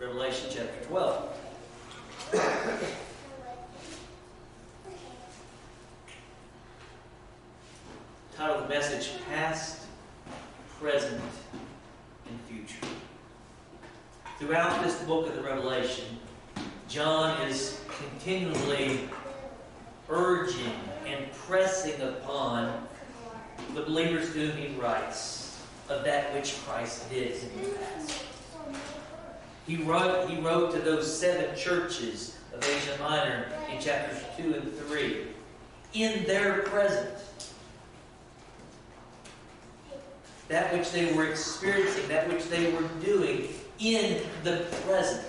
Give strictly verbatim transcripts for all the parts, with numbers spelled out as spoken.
Revelation chapter twelve. Title of the message, Past, Present, and Future. Throughout this book of the Revelation, John is continually urging and pressing upon the believers to whom he writes of that which Christ did in the past. He wrote, he wrote to those seven churches of Asia Minor in chapters two and three in their present. That which they were experiencing, that which they were doing in the present.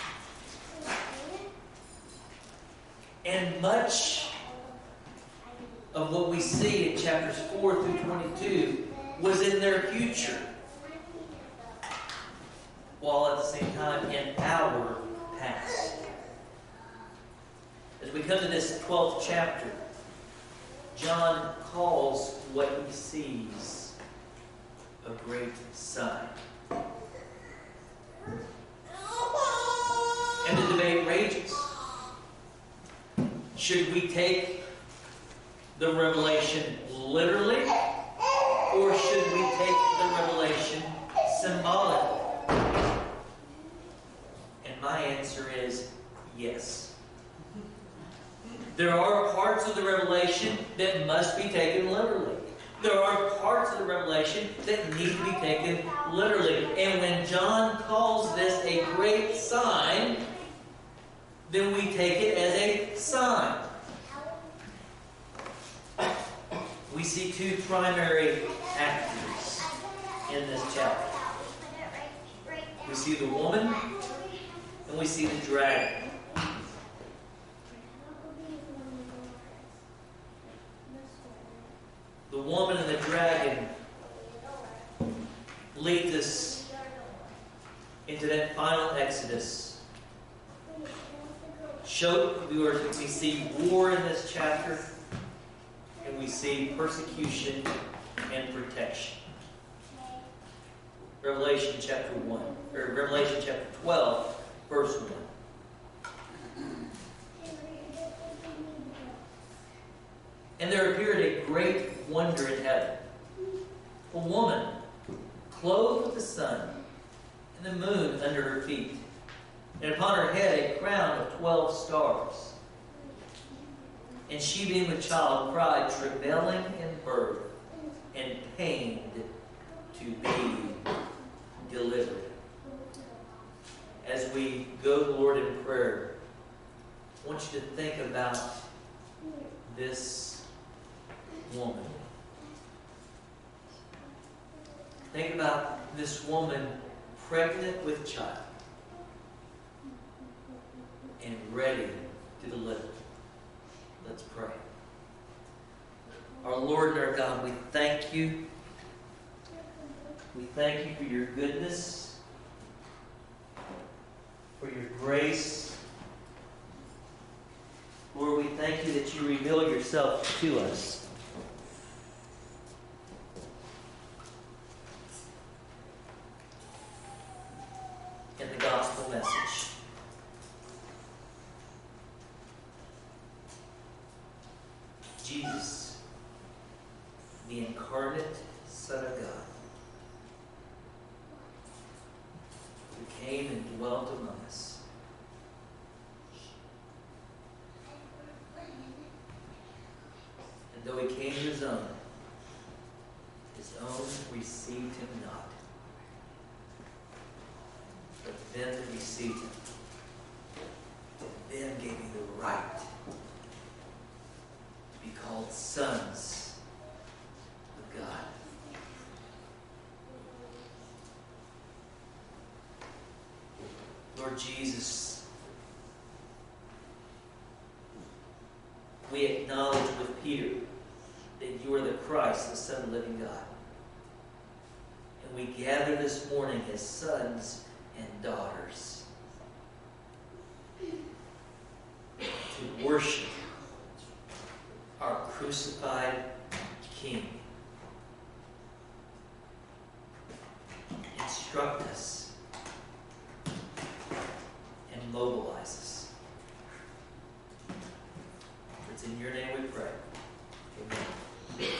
And much of what we see in chapters four through twenty-two was in their future, while at the same time in our past. As we come to this twelfth chapter, John calls what he sees a great sign. And the debate rages. Should we take the revelation literally, or should we take the revelation symbolically? And my answer is yes. There are parts of the revelation that must be taken literally. There are parts of the revelation that need to be taken literally. And when John calls this a great sign, then we take it as a sign. We see two primary actors in this chapter. We see the woman and we see the dragon. The woman and the dragon lead us into that final Exodus. Show, we, were, we see war in this chapter, and we see persecution and protection. Revelation chapter one, or Revelation chapter twelve, verse one. And there appeared a great wonder in heaven, a woman clothed with the sun and the moon under her feet, and upon her head a crown of twelve stars. And she, being with child, cried, travailing in birth, and pained to be delivered. As we go, Lord, in prayer, I want you to think about this woman. Think about this woman pregnant with child and ready to deliver. Let's pray. Our Lord and our God, we thank you. We thank you for your goodness, for your grace. Lord, we thank you that you reveal yourself to us. In the gospel message. Jesus, the incarnate Son of God, who came and dwelt among us. And though he came to his own, his own received him not. But then that received him, then gave you the right to be called sons of God. Lord Jesus, we acknowledge with Peter that you are the Christ, the Son of the living God. And we gather this morning as sons and daughters to worship our crucified King. Instruct us and mobilize us. It's in your name we pray. Amen.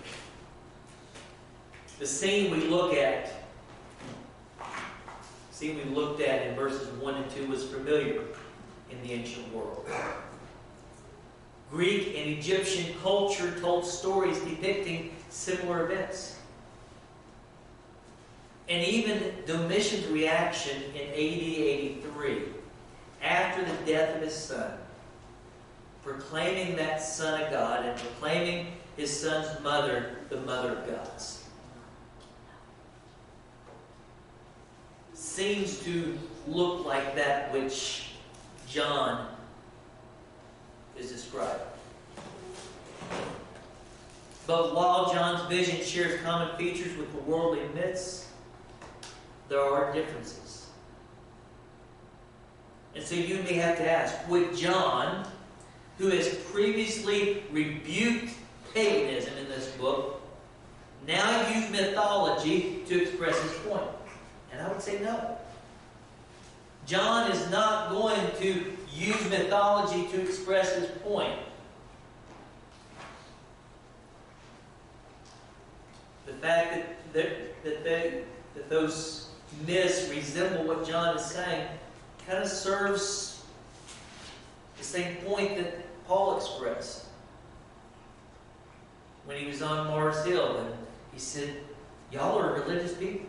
The scene we look at, the scene we looked at in verses one and two was familiar in the ancient world. Greek and Egyptian culture told stories depicting similar events. And even Domitian's reaction in A D eighty-three, after the death of his son, proclaiming that Son of God and proclaiming his son's mother the mother of gods, seems to look like that which John is describing. But while John's vision shares common features with the worldly myths, there are differences. And so you may have to ask, would John, who has previously rebuked paganism in this book, now use mythology to express his point? And I would say no. John is not going to use mythology to express his point. The fact that, that, that, they, that those myths resemble what John is saying kind of serves the same point that Paul expressed when he was on Mars Hill, and he said, y'all are religious people.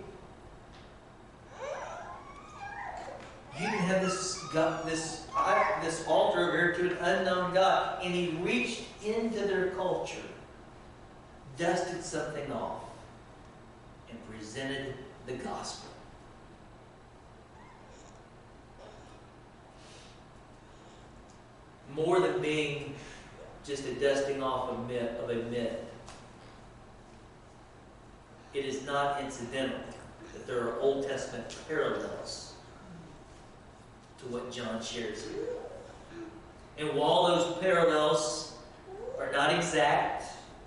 You can have this God, this, this altar over here to an unknown God. And he reached into their culture, dusted something off, and presented the gospel. More than being just a dusting off of, myth, of a myth, it is not incidental that there are Old Testament parallels to what John shares here. And while those parallels are not exact,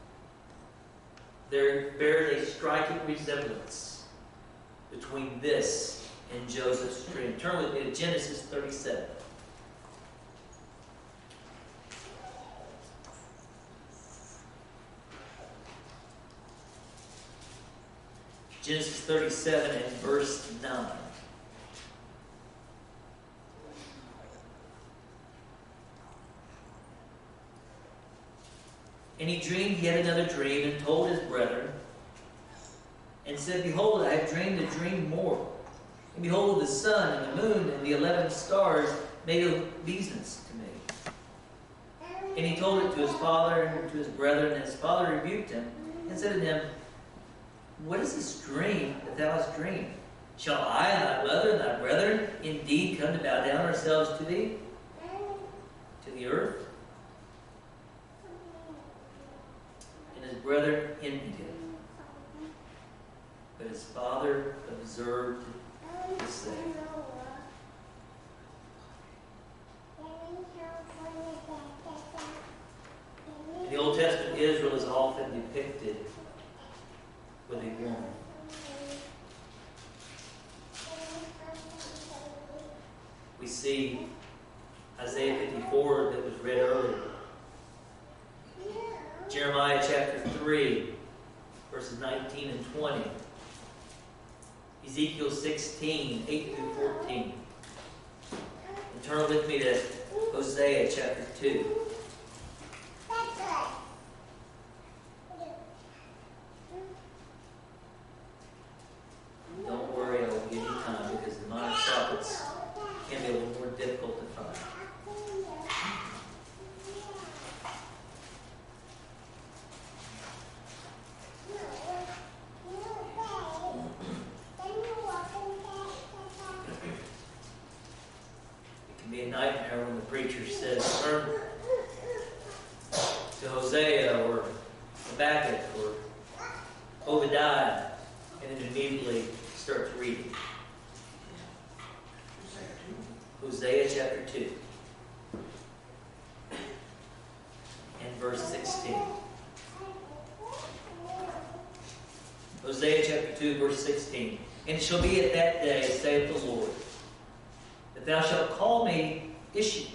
there bears a striking resemblance between this and Joseph's dream. Turn with me to Genesis thirty-seven. Genesis thirty-seven and verse nine. And he dreamed yet another dream, and told his brethren, and said, Behold, I have dreamed a dream more. And behold, the sun and the moon and the eleven stars made obeisance to me. And he told it to his father and to his brethren, and his father rebuked him, and said to him, What is this dream that thou hast dreamed? Shall I and thy mother and thy brethren indeed come to bow down ourselves to thee, to the earth? And his brethren envied him. But his father observed the same. In the Old Testament, Israel is often depicted with a woman. We see Isaiah fifty-four that was read earlier. Jeremiah chapter three, verses nineteen and twenty. Ezekiel sixteen, eight through fourteen. And turn with me to Hosea chapter two. Don't worry, I will give you time because the minor prophets can be a little more difficult to find. It can be a nightmare when the preacher says, turn to Hosea or Habakkuk or Obadiah, and then immediately starts reading. Hosea chapter two and verse sixteen. Hosea chapter two, verse sixteen. And it shall be at that day, saith the Lord, that thou shalt call me Ishi,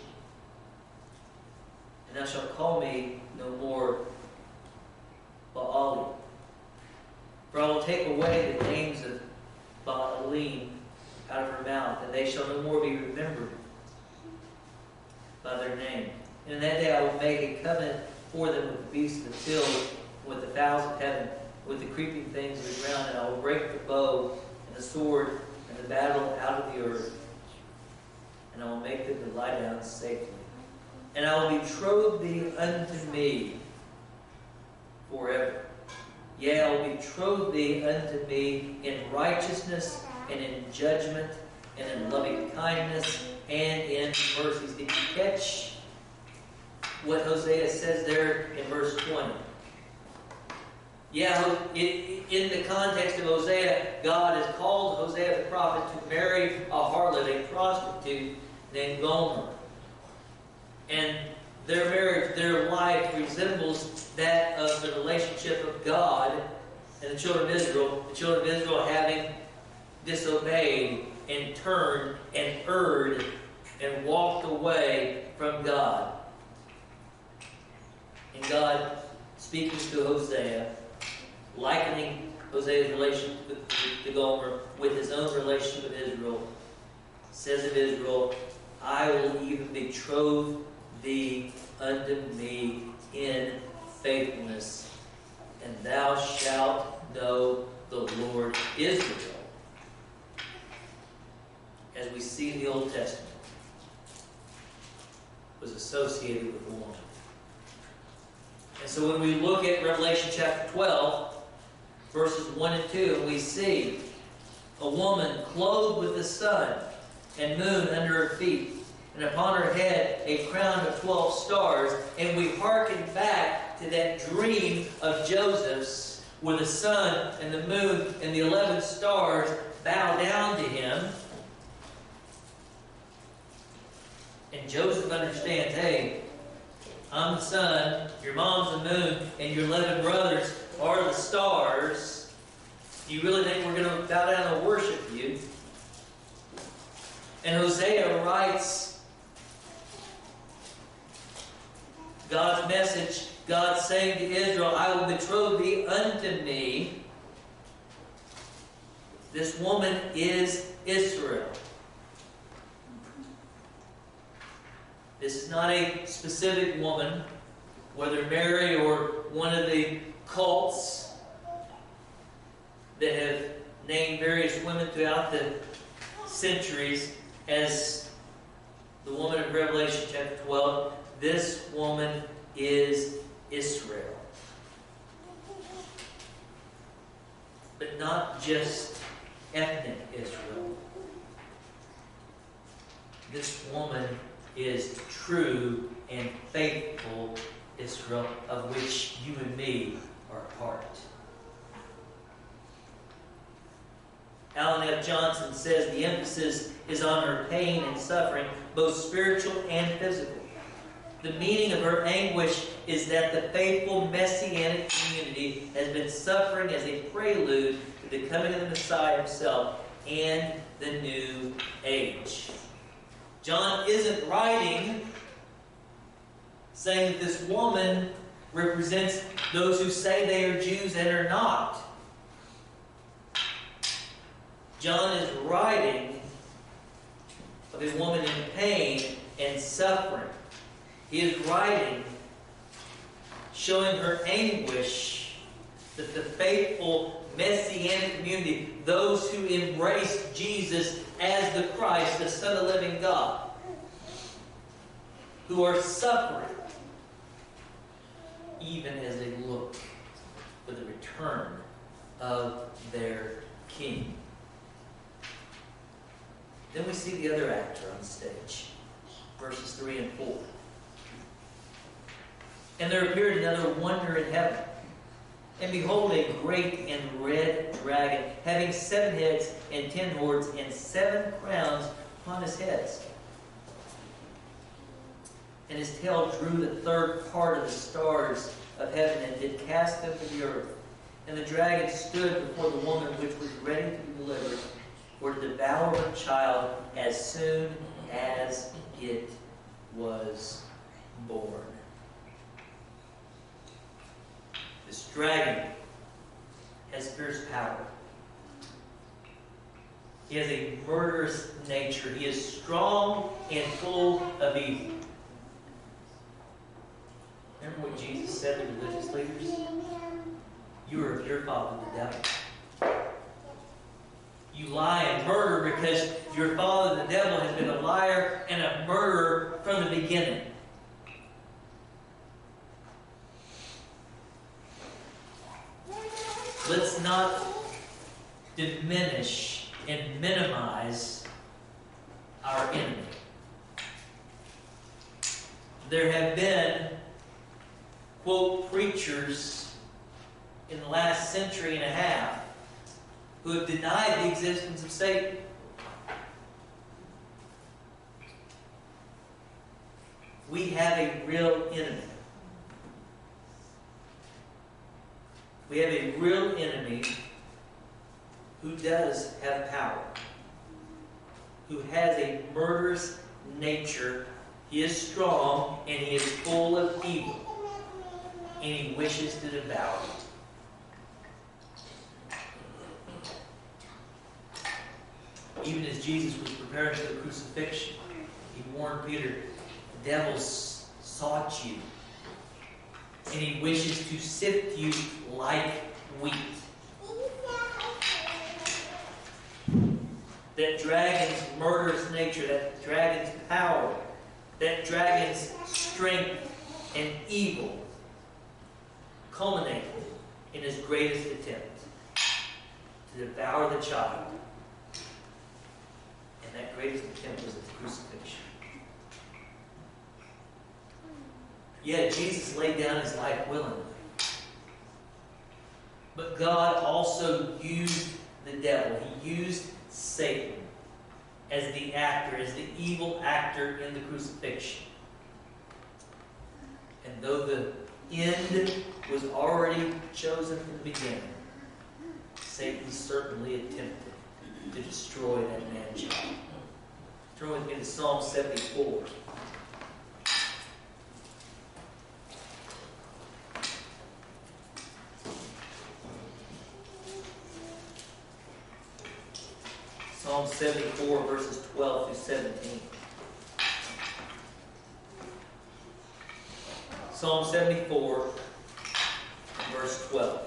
and thou shalt call me no more Baali. For I will take away the names of Baalim out of her mouth, and they shall no more be remembered by their name. And in that day I will make a covenant for them with the beasts of the field, with the fowls of heaven, with the creeping things of the ground, and I will break the bow and the sword and the battle out of the earth, and I will make them to lie down safely. And I will betroth thee unto me forever. Yea, I will betroth thee unto me in righteousness and in judgment and in loving kindness and in mercies. Did you catch what Hosea says there in verse twenty? Yeah, it, in the context of Hosea, God has called Hosea the prophet to marry a harlot, a prostitute named Gomer. And their marriage, their life resembles that of the relationship of God and the children of Israel. The children of Israel having disobeyed and turned and erred and walked away from God. And God speaking to Hosea, likening Hosea's relationship to Gomer with his own relationship with Israel, says of Israel, I will even betroth thee unto me in faithfulness, and thou shalt know the Lord Israel. As we see in the Old Testament, was associated with a woman. And so when we look at Revelation chapter twelve, verses one and two, and we see a woman clothed with the sun and moon under her feet, and upon her head a crown of twelve stars, and we hearken back to that dream of Joseph's, where the sun and the moon and the eleven stars bow down to him. And Joseph understands, hey, I'm the sun, your mom's the moon, and your eleven brothers are the stars. Do you really think we're going to bow down and worship you? And Hosea writes God's message, God saying to Israel, I will betroth thee unto me. This woman is Israel. This is not a specific woman, whether Mary or one of the cults that have named various women throughout the centuries as the woman of Revelation chapter twelve. This woman is Israel. But not just ethnic Israel. This woman is true and faithful Israel, of which you and me are a part. Alan F. Johnson says the emphasis is on her pain and suffering, both spiritual and physical. The meaning of her anguish is that the faithful Messianic community has been suffering as a prelude to the coming of the Messiah himself and the new age. John isn't writing saying that this woman represents those who say they are Jews and are not. John is writing of a woman in pain and suffering. He is writing, showing her anguish that the faithful Messianic community, those who embraced Jesus as the Christ, the Son of the living God, who are suffering even as they look for the return of their King. Then we see the other actor on stage, verses three and four. And there appeared another wonder in heaven. And behold, a great and red dragon, having seven heads and ten horns, and seven crowns upon his heads. And his tail drew the third part of the stars of heaven, and did cast them to the earth. And the dragon stood before the woman which was ready to be delivered, for to devour her child as soon as it was born. This dragon has fierce power. He has a murderous nature. He is strong and full of evil. Remember what Jesus said to the religious leaders? You are of your father, the devil. You lie and murder because your father, the devil, has been a liar and a murderer from the beginning. Let's not diminish and minimize our enemy. There have been, quote, preachers in the last century and a half who have denied the existence of Satan. We have a real enemy. We have a real enemy who does have power, who has a murderous nature. He is strong and he is full of evil, and he wishes to devour you. Even as Jesus was preparing for the crucifixion, he warned Peter, the devil sought you, and he wishes to sift you like wheat. That dragon's murderous nature, that dragon's power, that dragon's strength and evil culminated in his greatest attempt to devour the child. And that greatest attempt was at the crucifixion. Yet Jesus laid down his life willingly. But God also used the devil. He used Satan as the actor, as the evil actor in the crucifixion. And though the end was already chosen from the beginning, Satan certainly attempted to destroy that man-child. Turn with me to Psalm seventy-four. Psalm seventy-four, verses twelve through seventeen. Psalm seventy-four, verse twelve.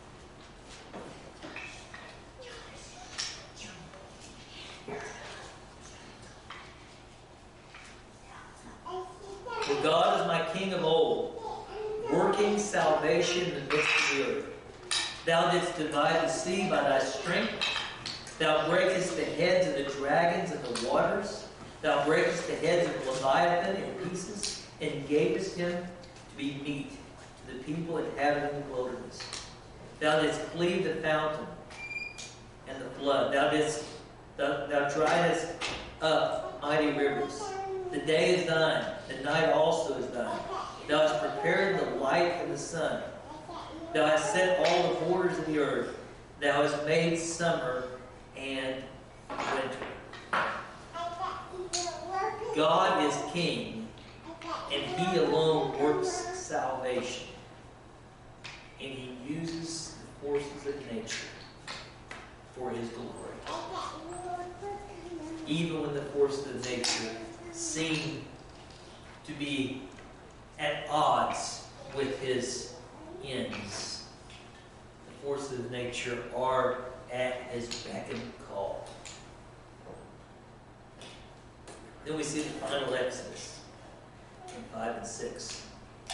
For God is my King of old, working salvation in the midst of the earth. Thou didst divide the sea by thy strength. Thou breakest the heads of the dragons of the waters. Thou breakest the heads of Leviathan in pieces, and gavest him to be meat to the people inhabiting the wilderness. Thou didst cleave the fountain and the flood. Thou didst thou, thou driedest up mighty rivers. The day is thine, the night also is thine. Thou hast prepared the light and the sun. Thou hast set all the borders of the earth. Thou hast made summer and winter. God is king, and he alone works salvation. And he uses the forces of nature for his glory. Even when the forces of nature seem to be at odds with his ends, the forces of nature are at his beck and call. Then we see the final Exodus in five and six.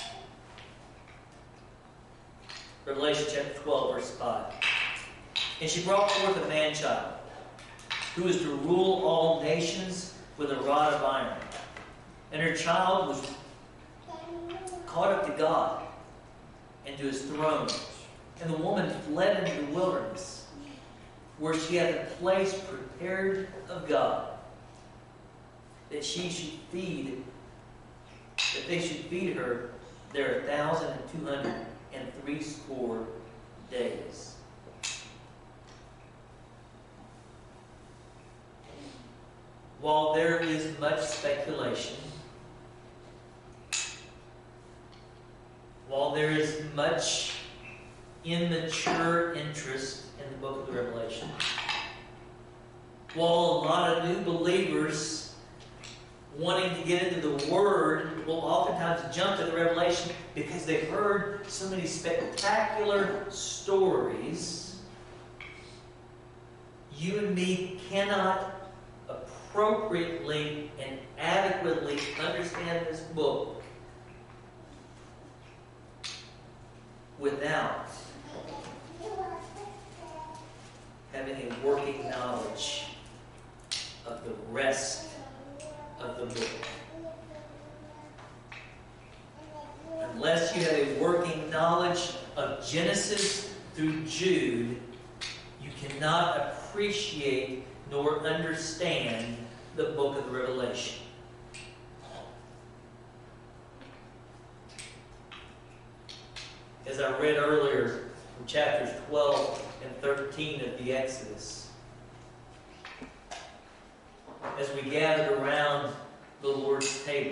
Revelation chapter twelve, verse five. And she brought forth a man-child, who is to rule all nations with a rod of iron. And her child was caught up to God and to his throne. And the woman fled into the wilderness, where she had a place prepared of God, that she should feed, that they should feed her there a thousand and two hundred and three score days. while there is much speculation, while there is much immature interest in the book of the Revelation, while a lot of new believers wanting to get into the Word will oftentimes jump to the Revelation because they've heard so many spectacular stories, you and me cannot appropriately and adequately understand this book without having a working knowledge of the rest of the book. Unless you have a working knowledge of Genesis through Jude, you cannot appreciate nor understand the book of the Revelation. As I read earlier from chapters twelve and thirteen of the Exodus, as we gathered around the Lord's table,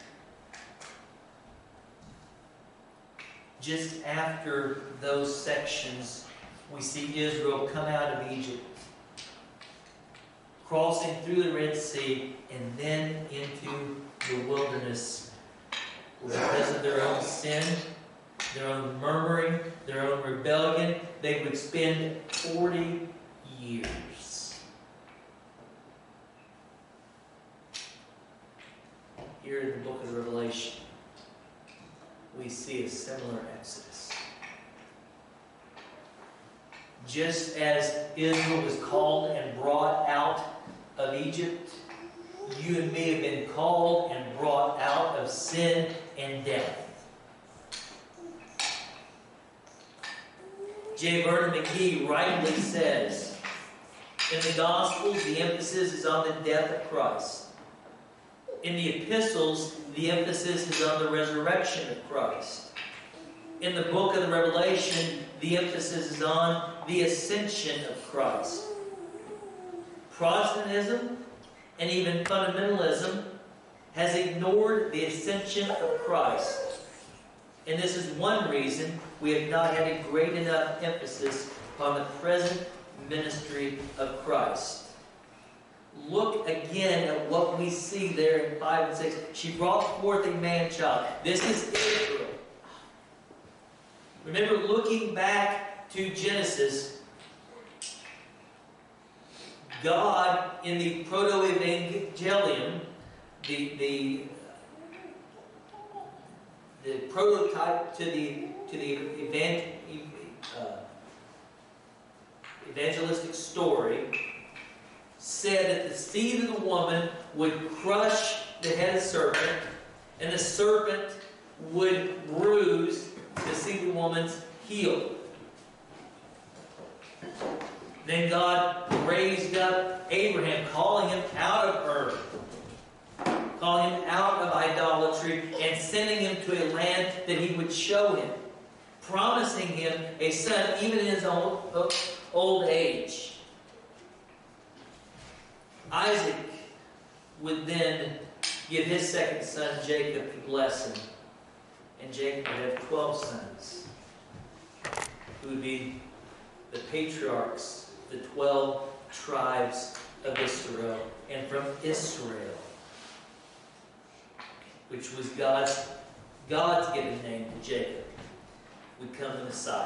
just after those sections, we see Israel come out of Egypt, crossing through the Red Sea, and then into the wilderness, because of their own sin, their own murmuring, their own rebellion, they would spend forty years. Here in the book of the Revelation, we see a similar exodus. Just as Israel was called and brought out of Egypt, you and me have been called and brought out of sin and death. J. Vernon McGee rightly says, in the Gospels, the emphasis is on the death of Christ. In the epistles, the emphasis is on the resurrection of Christ. In the book of the Revelation, the emphasis is on the ascension of Christ. Protestantism and even fundamentalism has ignored the ascension of Christ. And this is one reason we have not had a great enough emphasis upon the present ministry of Christ. Look again at what we see there in five and six. She brought forth a man-child. This is Israel. Remember, looking back to Genesis, God, in the Proto-Evangelium, the, the, the prototype to the, to the evangel, uh, evangelistic story, said that the seed of the woman would crush the head of the serpent, and the serpent would bruise the seed of the woman's heel. Then God raised up Abraham, calling him out of Ur, calling him out of idolatry, and sending him to a land that he would show him, promising him a son even in his old, old age. Isaac would then give his second son, Jacob, to bless him. And Jacob would have twelve sons, who would be the patriarchs, the twelve tribes of Israel. And from Israel, which was God's, God's given name to Jacob, would come the Messiah.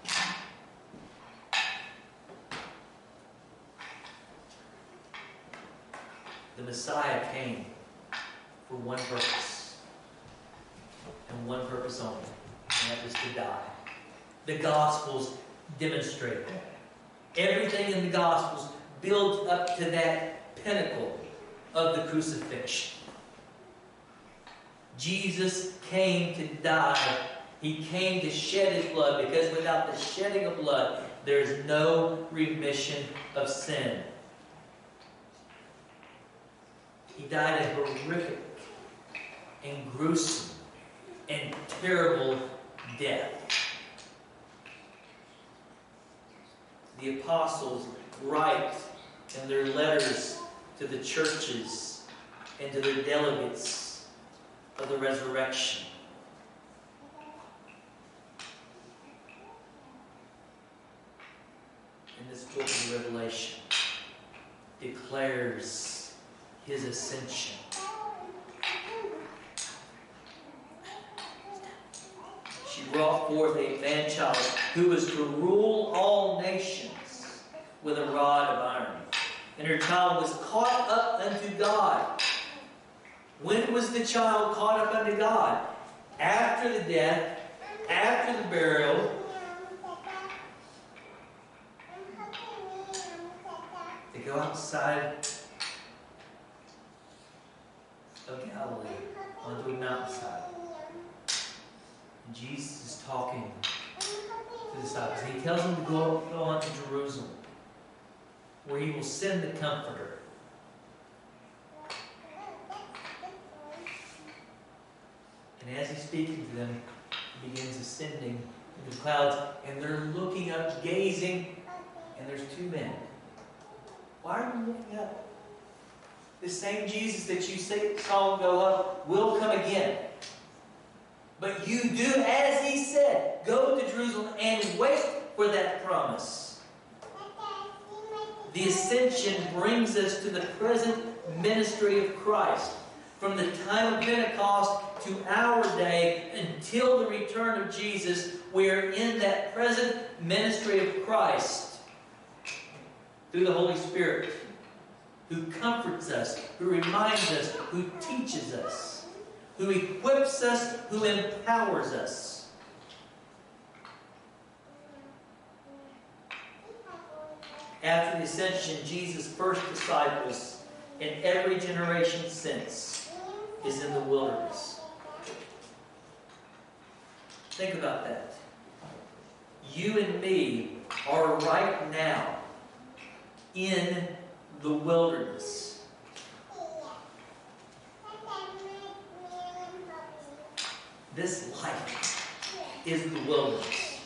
The Messiah came for one purpose, and one purpose only, and that was to die. The Gospels demonstrate that. Everything in the Gospels builds up to that pinnacle of the crucifixion. Jesus came to die. He came to shed his blood, because without the shedding of blood, there is no remission of sin. He died a horrific and gruesome and terrible death. The apostles write in their letters to the churches and to the delegates of the resurrection. In this book of Revelation declares his ascension. She brought forth a man-child who was to rule all nations with a rod of iron. And her child was caught up unto God. When was the child caught up unto God? After the death, after the burial, to go outside of Galilee onto a mountainside. And Jesus is talking to the disciples. He tells them to go, go on to Jerusalem, where he will send the Comforter. And as he's speaking to them, he begins ascending into the clouds, and they're looking up, gazing, and there's two men. Why are you looking up? The same Jesus that you saw go up will come again. But you do as he said. Go to Jerusalem and wait for that promise. The ascension brings us to the present ministry of Christ. From the time of Pentecost to our day until the return of Jesus, we are in that present ministry of Christ through the Holy Spirit, who comforts us, who reminds us, who teaches us, who equips us, who empowers us. After the ascension, Jesus' first disciples in every generation since is in the wilderness. Think about that. You and me are right now in the wilderness. This life is the wilderness.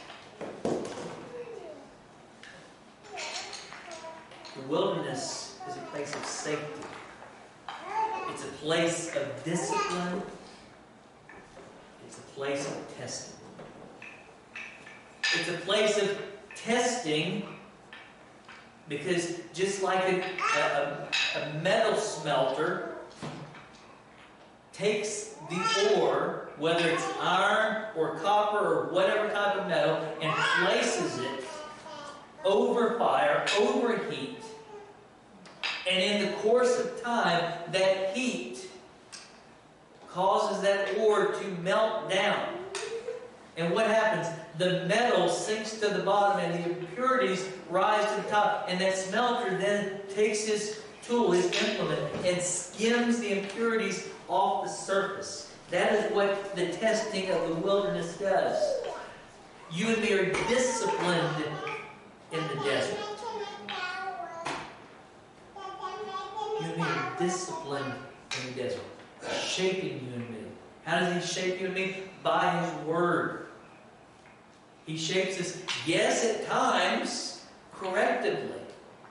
The wilderness is a place of safety. It's a place of discipline. It's a place of testing. It's a place of testing because just like a, a, a metal smelter takes the ore, whether it's iron or copper or whatever type of metal, and places it over fire, over heat, and in the course of time, that heat causes that ore to melt down. And what happens? The metal sinks to the bottom and the impurities rise to the top. And that smelter then takes his tool, his implement, and skims the impurities off the surface. That is what the testing of the wilderness does. You and me are disciplined in the desert. You and me are disciplined in the desert. Shaping you and me. How does he shape you and me? By his word. He shapes us, yes, at times, correctively.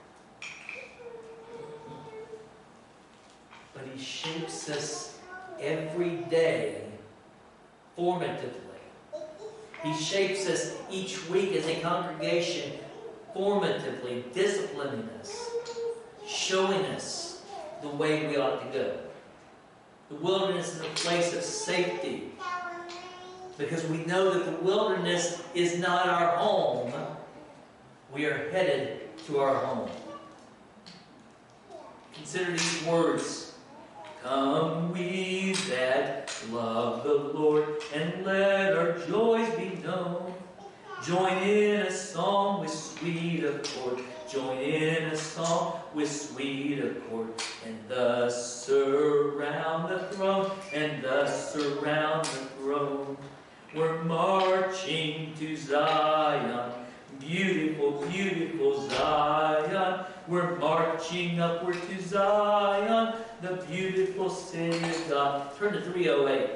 But he shapes us every day formatively. He shapes us each week as a congregation formatively, disciplining us, showing us the way we ought to go. The wilderness is a place of safety, because we know that the wilderness is not our home. We are headed to our home. Consider these words. Come we that love the Lord, and let our joys be known. Join in a song with sweet accord. Join in a song with sweet accord. And thus surround the throne. And thus surround the throne. We're marching to Zion. Beautiful, beautiful Zion. We're marching upward to Zion, the beautiful city of God. Turn to three oh eight.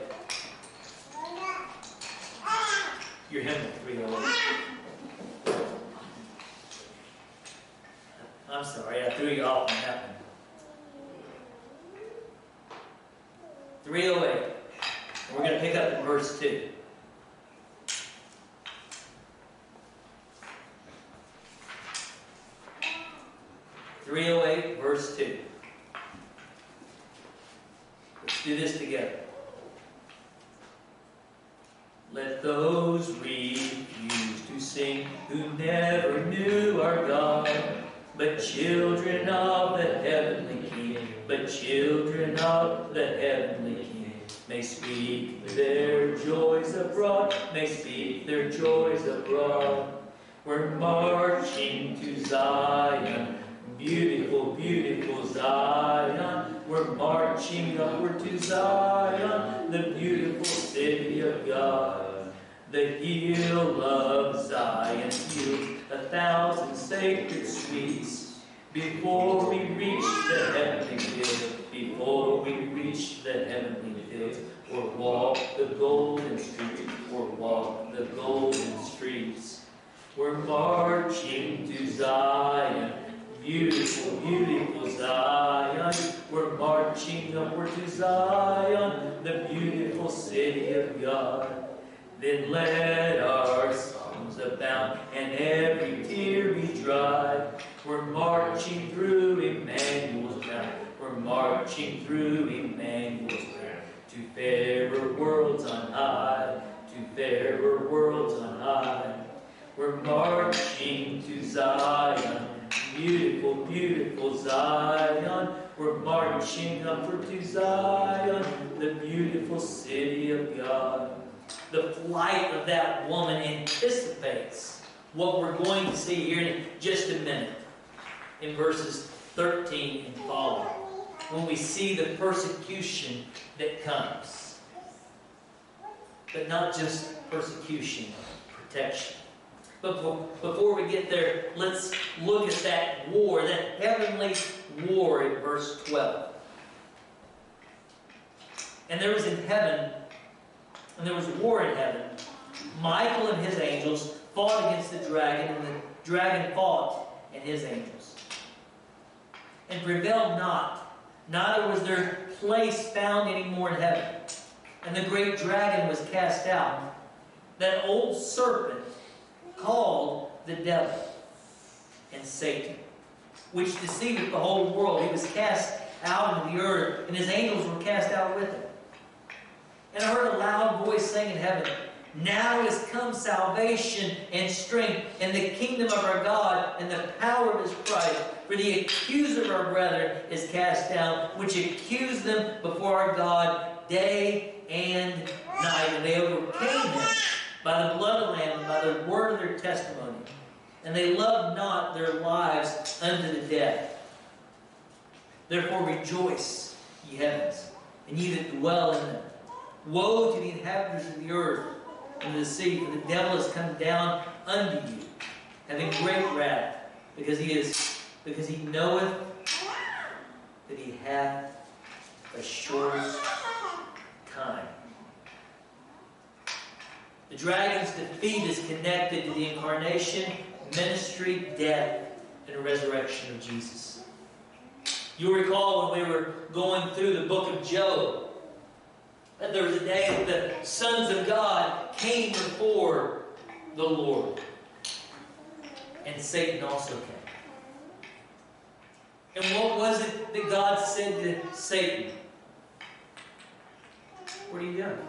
Your hymn at three oh eight. I'm sorry, I threw you off on that one. three oh eight. And we're going to pick up in verse two. three oh eight, verse two. Let's do this together. Let those refuse to sing who never knew our God, but children of the heavenly King, but children of the heavenly King, may speak their joys abroad, may speak their joys abroad. We're marching to Zion, beautiful, beautiful Zion. We're marching upward to Zion, the beautiful city of God. The hill of Zion yields a thousand sacred sweets. Before we reach the heavenly fields, before we reach the heavenly fields, or walk the golden streets, or walk the golden streets. We're marching to Zion, beautiful, beautiful Zion. We're marching upward to Zion, the beautiful city of God. Then let our songs abound and every tear be dry. We're marching through Emmanuel's town. We're marching through Emmanuel's town to fairer worlds on high, to fairer worlds on high. We're marching to Zion, beautiful, beautiful Zion. We're marching upward to Zion, the beautiful city of God. The flight of that woman anticipates what we're going to see here in just a minute, in verses thirteen and following, when we see the persecution that comes. But not just persecution, protection. But before we get there, let's look at that war, that heavenly war in verse twelve. And there was in heaven, and there was war in heaven. Michael and his angels fought against the dragon, and the dragon fought and his angels, and prevailed not. Neither was their place found any more in heaven. And the great dragon was cast out, that old serpent called the devil and Satan, which deceiveth the whole world. He was cast out into the earth, and his angels were cast out with him. And I heard a loud voice saying in heaven, now is come salvation and strength and the kingdom of our God and the power of his Christ. For the accuser of our brethren is cast down, which accused them before our God day and night. And they overcame him by the blood of the Lamb and by the word of their testimony. And they loved not their lives unto the death. Therefore rejoice, ye heavens, and ye that dwell in them. Woe to the inhabitants of the earth and the sea, for the devil is come down unto you, having great wrath, because he is because he knoweth that he hath a short time. The dragon's defeat is connected to the incarnation, ministry, death, and resurrection of Jesus. You'll recall when we were going through the book of Job, that there was a day that the sons of God came before the Lord. And Satan also came. And what was it that God said to Satan? What are you doing?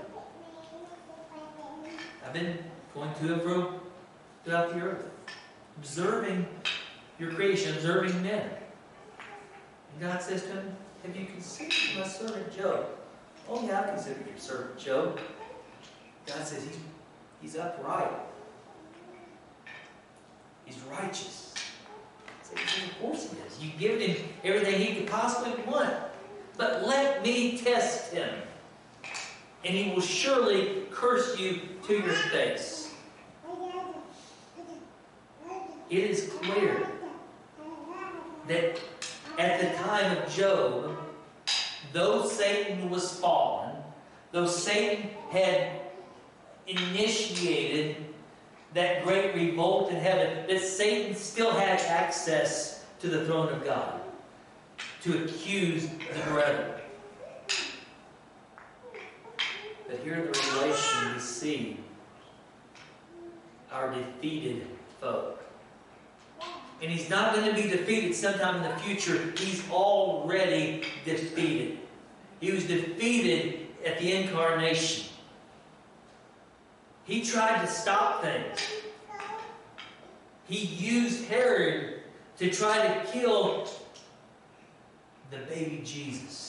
I've been going to and fro throughout the earth, observing your creation, observing men. And God says to him, have you considered my servant Job? Oh yeah, I consider your servant Job. God says he's, he's upright. He's righteous. I said, of course he is. You've given him everything he could possibly want. But let me test him. And he will surely curse you to your face. It is clear that at the time of Job, though Satan was fallen, though Satan had initiated that great revolt in heaven, that Satan still had access to the throne of God to accuse the brethren. But here in the Revelation we see our defeated foe. And he's not going to be defeated sometime in the future. He's already defeated. He was defeated at the incarnation. He tried to stop things. He used Herod to try to kill the baby Jesus.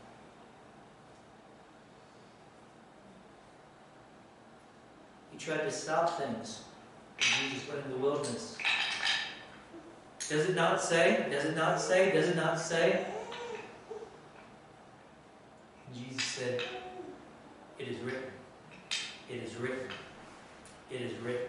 He tried to stop things when Jesus went in the wilderness. Does it not say? Does it not say? Does it not say? Jesus said, "It is written. It is written. It is written."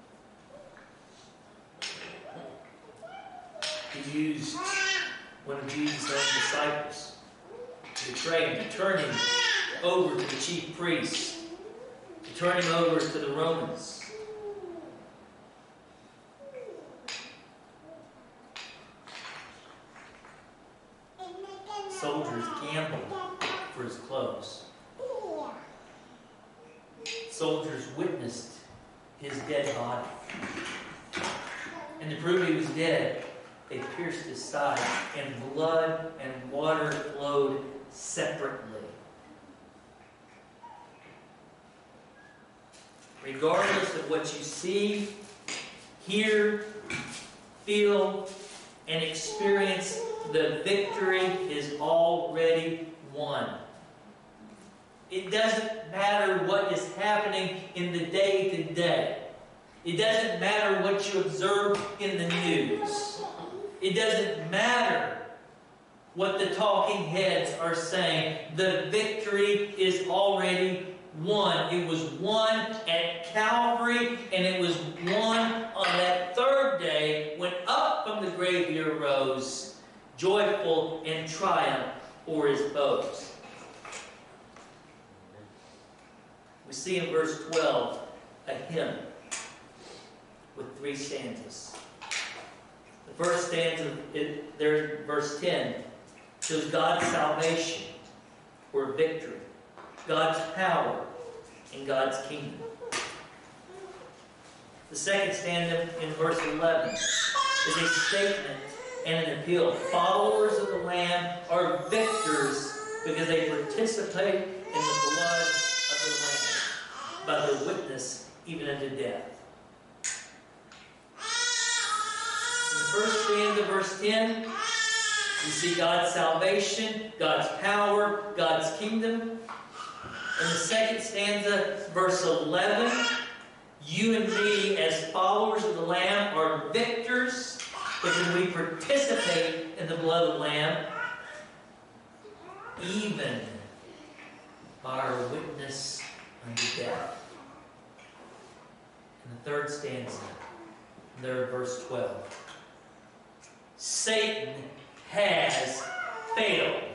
He used one of Jesus' own disciples to betray him, to turn him over to the chief priests, to turn him over to the Romans. Soldiers gambled for his clothes. Soldiers witnessed his dead body. And to prove he was dead, they pierced his side, and blood and water flowed separately. Regardless of what you see, hear, feel, and experience, the victory is already won. It doesn't matter what is happening in the day-to-day. It doesn't matter what you observe in the news. It doesn't matter what the talking heads are saying. The victory is already won. It was won at Calvary, and it was won on that third day when up from the grave he arose, joyful in triumph for his foes. We see in verse twelve a hymn with three stanzas. The first stanza, it, there in verse ten, shows God's salvation or victory, God's power, and God's kingdom. The second stanza in verse eleven is a statement and an appeal. Followers of the Lamb are victors because they participate in the blood of the Lamb by their witness even unto death. In the first stanza, verse ten, we see God's salvation, God's power, God's kingdom. In the second stanza, verse eleven, you and me as followers of the Lamb are victors because we participate in the blood of the Lamb, even by our witness unto death. In the third stanza, there, verse twelve, Satan has failed.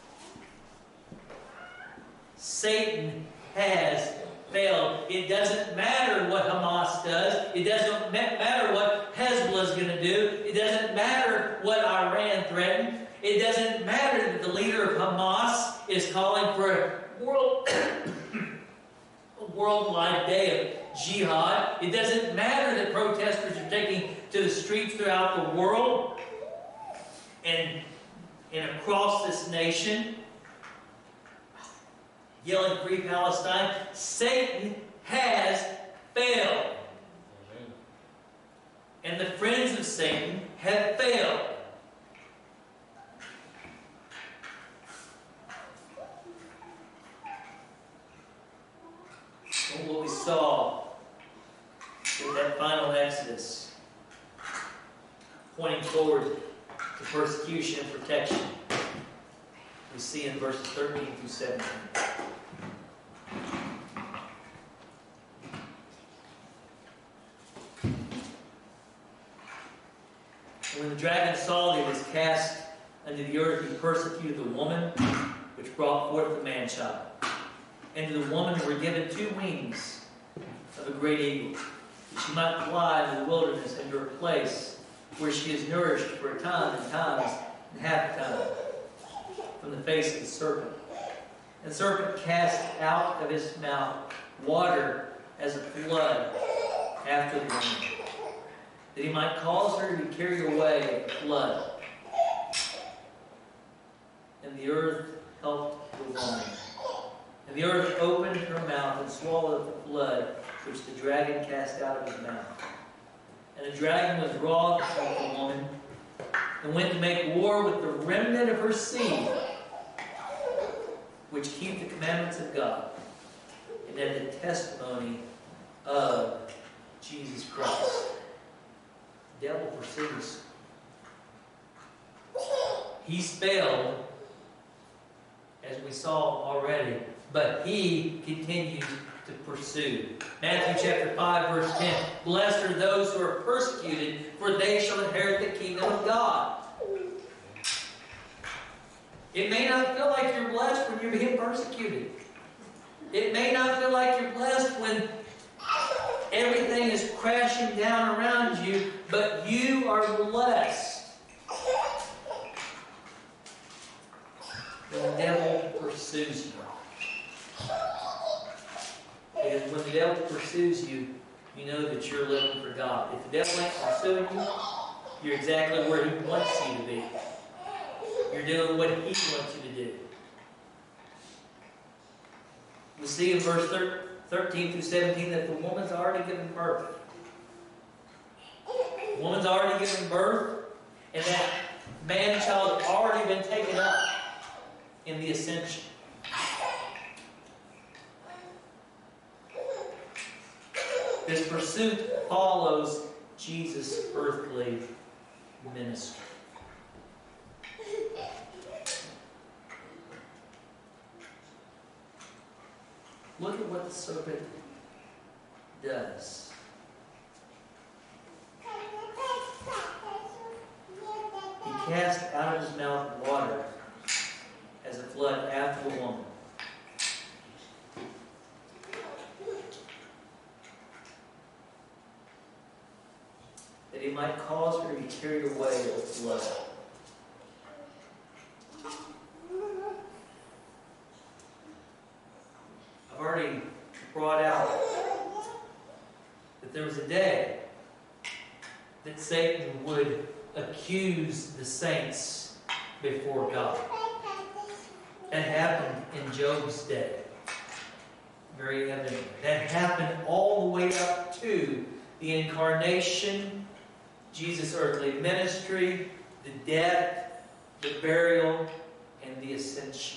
Satan has failed. It doesn't matter what Hamas does. It doesn't matter what Hezbollah is going to do. It doesn't matter what Iran threatened. It doesn't matter that the leader of Hamas is calling for a world, a worldwide day of jihad. It doesn't matter that protesters are taking to the streets throughout the world and, and across this nation, yelling Free Palestine. Satan has failed. Amen. And the friends of Satan have failed. And what we saw in that final Exodus, pointing forward to persecution and protection, we see in verses thirteen through seventeen. When the dragon saw that he was cast unto the earth, he persecuted the woman which brought forth the man-child. And to the woman were given two wings of a great eagle, that she might fly into the wilderness into her place, where she is nourished for a time and times and half a time from the face of the serpent. And the serpent cast out of his mouth water as a flood after the woman, that he might cause her to be carried away with flood. And the earth helped the woman. And the earth opened her mouth and swallowed the flood which the dragon cast out of his mouth. And the dragon was wroth with the woman, and went to make war with the remnant of her seed, which keep the commandments of God, and have the testimony of Jesus Christ. The devil pursues. He's failed, as we saw already, but he continues to pursue. Matthew chapter five, verse ten. Blessed are those who are persecuted, for they shall inherit the kingdom of God. It may not feel like you're blessed when you're being persecuted. It may not feel like you're blessed when everything is crashing down around you, but you are blessed. The devil pursues you. And when the devil pursues you, you know that you're living for God. If the devil ain't pursuing you, you're exactly where he wants you to be. You're doing what he wants you to do. We see in verse thirteen through seventeen that the woman's already given birth. The woman's already given birth, and that man-child has already been taken up in the ascension. This pursuit follows Jesus' earthly ministry. Look at what the serpent does. He cast out of his mouth water as a flood after the woman. That he might cause her to be carried away with flood. I've already brought out that there was a day that Satan would accuse the saints before God. That happened in Job's day. Very evident. That happened all the way up to the incarnation, Jesus' earthly ministry, the death, the burial, and the ascension.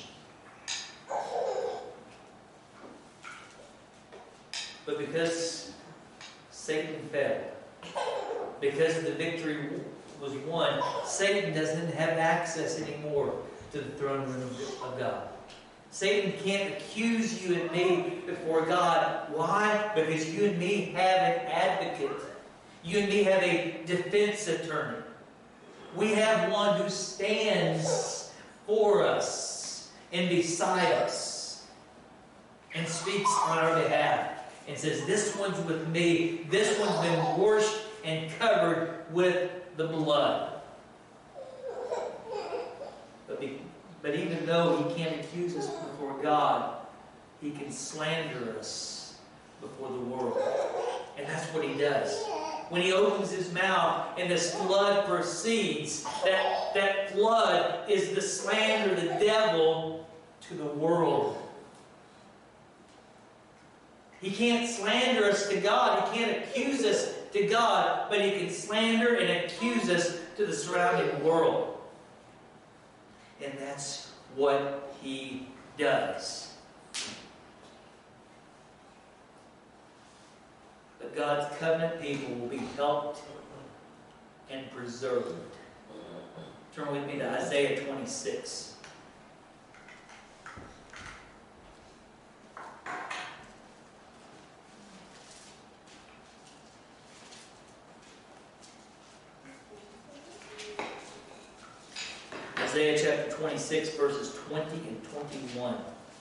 But because Satan failed, because the victory was won, Satan doesn't have access anymore to the throne room of God. Satan can't accuse you and me before God. Why? Because you and me have an advocate. You and me have a defense attorney. We have one who stands for us and beside us and speaks on our behalf and says, this one's with me. This one's been washed and covered with the blood. But, be, but even though he can't accuse us before God, he can slander us before the world. And that's what he does. When he opens his mouth and this flood proceeds, that, that flood is the slander of the devil to the world. He can't slander us to God. He can't accuse us to God, but he can slander and accuse us to the surrounding world. And that's what he does. But God's covenant people will be helped and preserved. Turn with me to Isaiah twenty-six. Isaiah chapter twenty-six, verses twenty and twenty-one.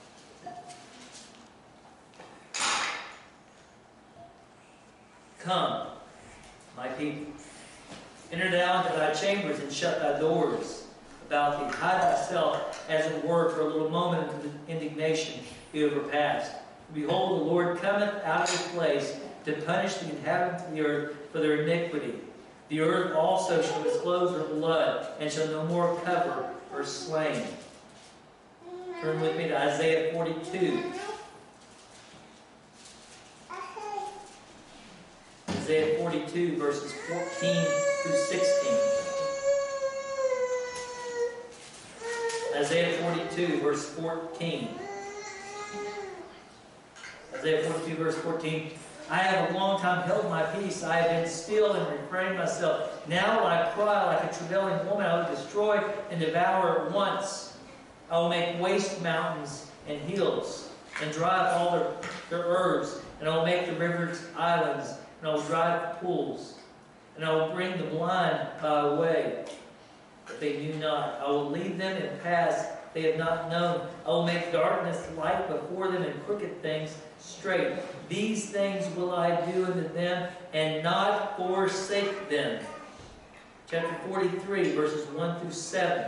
Come, my people, enter thou into thy chambers and shut thy doors about thee. Hide thyself, as it were, for a little moment until the indignation be overpast. Behold, the Lord cometh out of his place to punish the inhabitants of the earth for their iniquity. The earth also shall disclose her blood, and shall no more cover her slain. Turn with me to Isaiah forty-two. Isaiah forty-two, verses fourteen through sixteen. Isaiah forty-two, verse fourteen. Isaiah forty-two, verse fourteen. I have a long time held my peace. I have been still and refrained myself. Now will I cry like a travailing woman. I will destroy and devour at once. I will make waste mountains and hills, and drive all their, their herbs. And I will make the rivers islands, and I will drive the pools. And I will bring the blind by a way that they knew not. I will lead them in paths they have not known. I will make darkness light before them, and crooked things straight. These things will I do unto them, and not forsake them. Chapter forty-three, verses one through seven.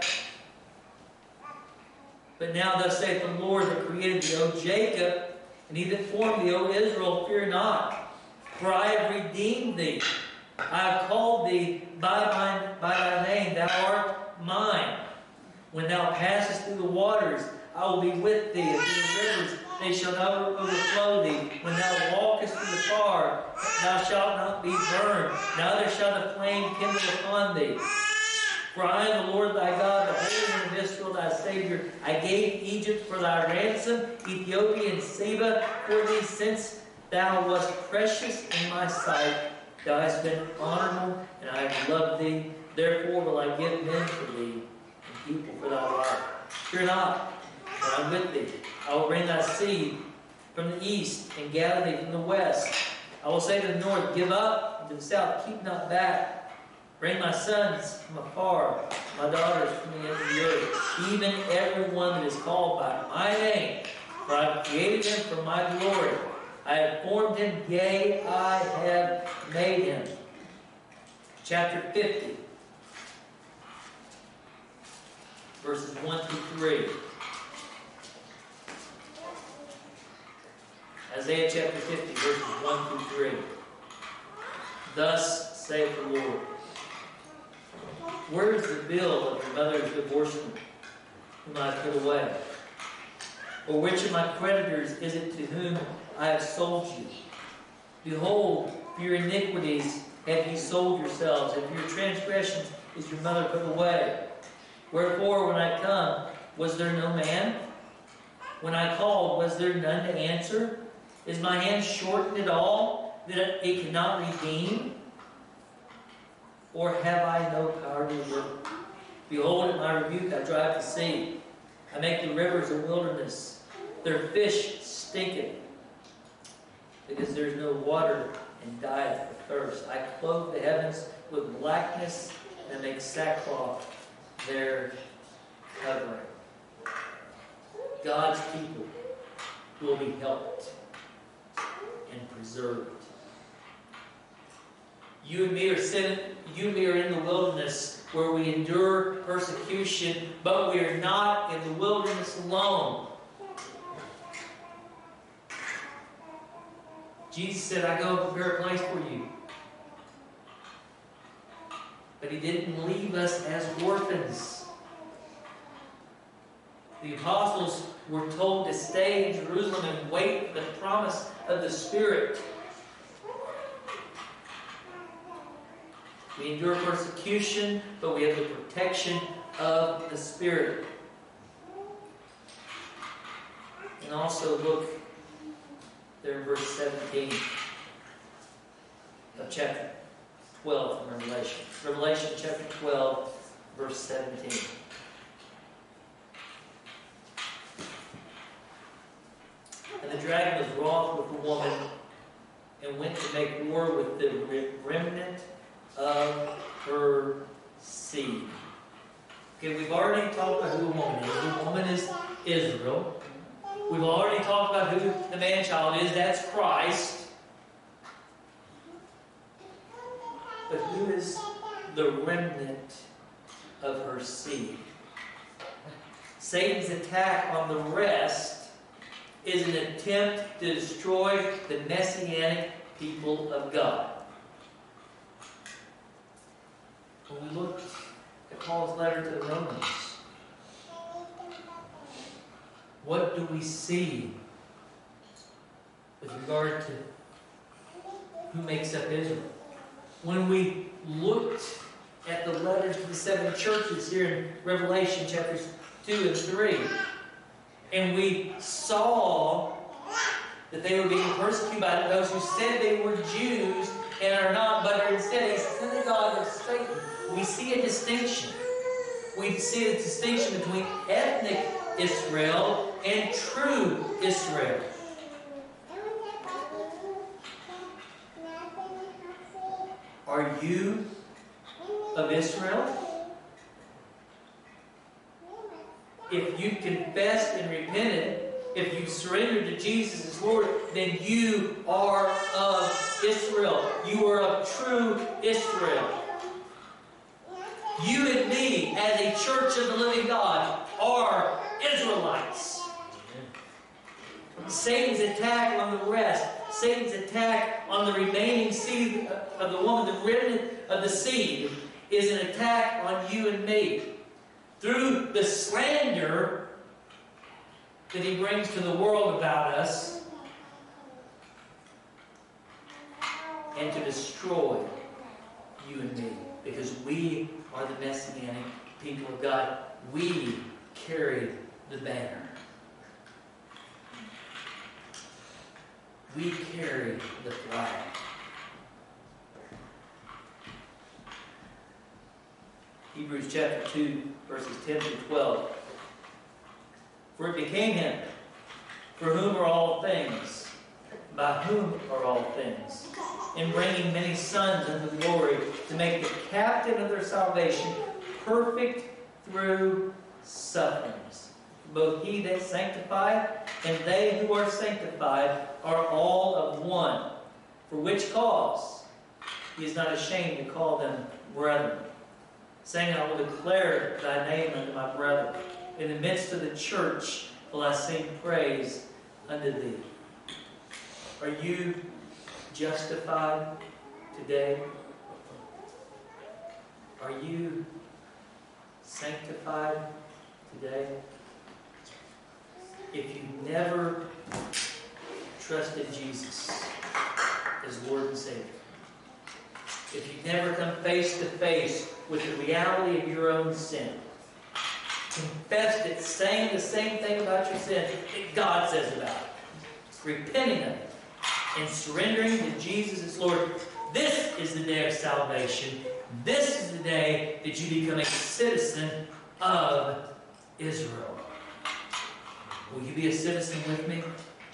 But now thus saith the Lord that created thee, O Jacob, and he that formed thee, O Israel, fear not, for I have redeemed thee. I have called thee by, mine, by thy name, thou art mine. When thou passest through the waters, I will be with thee, and through the rivers they shall not overflow thee. When thou walkest through the fire, thou shalt not be burned, neither shall the flame kindle upon thee. For I am the Lord thy God, the Holy One of Israel, thy Savior. I gave Egypt for thy ransom, Ethiopia and Seba for thee, since thou wast precious in my sight. Thou hast been honorable, and I have loved thee. Therefore will I give men for thee, and people for thy life. Fear not, for I am with thee. I will bring thy seed from the east, and gather thee from the west. I will say to the north, give up, and to the south, keep not back. Bring my sons from afar, my daughters from the end of the earth, even every one that is called by my name. For I have created him for my glory. I have formed him, yea, I have made him. Chapter fifty, verses one through three. Isaiah chapter fifty, verses one through three. Thus saith the Lord, where is the bill of your mother's divorcement, whom I have put away? Or which of my creditors is it to whom I have sold you? Behold, for your iniquities have ye sold yourselves, and for your transgressions is your mother put away. Wherefore, when I come, was there no man? When I called, was there none to answer? Is my hand shortened at all, that it cannot redeem? Or have I no power to deliver? Behold, at my rebuke I drive the sea. I make the rivers a wilderness. Their fish stinketh, because there is no water, and dieth for thirst. I clothe the heavens with blackness, and make sackcloth their covering. God's people will be helped and preserved. You and me are sitting, you and me are in the wilderness where we endure persecution, but we are not in the wilderness alone. Jesus said, I go to prepare a place for you. But he didn't leave us as orphans. The apostles were told to stay in Jerusalem and wait for the promise of the Spirit. We endure persecution, but we have the protection of the Spirit. And also look there in verse seventeen of chapter twelve from Revelation. Revelation chapter twelve, verse seventeen. And the dragon was wroth with the woman, and went to make war with the remnant of her seed. Okay, we've already talked about who the woman is. The woman is Israel. We've already talked about who the man-child is. That's Christ. But who is the remnant of her seed? Satan's attack on the rest is an attempt to destroy the Messianic people of God. When we look at Paul's letter to the Romans, what do we see with regard to who makes up Israel? When we looked at the letters to the seven churches here in Revelation chapters two and three, and we saw that they were being persecuted by those who said they were Jews and are not, but are instead a synagogue of Satan, we see a distinction. We see a distinction between ethnic Israel and true Israel. Are you of Israel? If you confessed and repented, if you surrendered to Jesus as Lord, then you are of Israel. You are of true Israel. You and me, as a church of the living God, are Israelites. Satan's attack on the rest, Satan's attack on the remaining seed of the woman, the remnant of the seed, is an attack on you and me. Through the slander that he brings to the world about us, and to destroy you and me. Because we are the Messianic people of God. We carry the banner. We carry the flag. Hebrews chapter two, verses ten through twelve. For it became him, for whom are all things, by whom are all things, in bringing many sons unto glory, to make the captain of their salvation perfect through sufferings. Both he that sanctified and they who are sanctified are all of one. For which cause he is not ashamed to call them brethren, saying, I will declare thy name unto my brethren. In the midst of the church will I sing praise unto thee. Are you justified today? Are you sanctified today? If you never trusted Jesus as Lord and Savior, if you never come face to face with the reality of your own sin, confessed it, saying the same thing about your sin that God says about it, repenting of it, and surrendering to Jesus as Lord, this is the day of salvation. This is the day that you become a citizen of Israel. Will you be a citizen with me?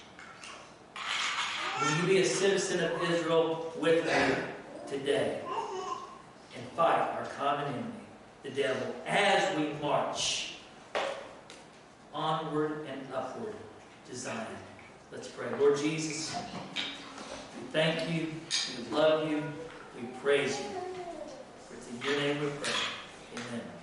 Will you be a citizen of Israel with me today? And fight our common enemy, the devil, as we march onward and upward to Zion. Let's pray. Lord Jesus, we thank you, we love you, we praise you. For it's in your name we pray. Amen.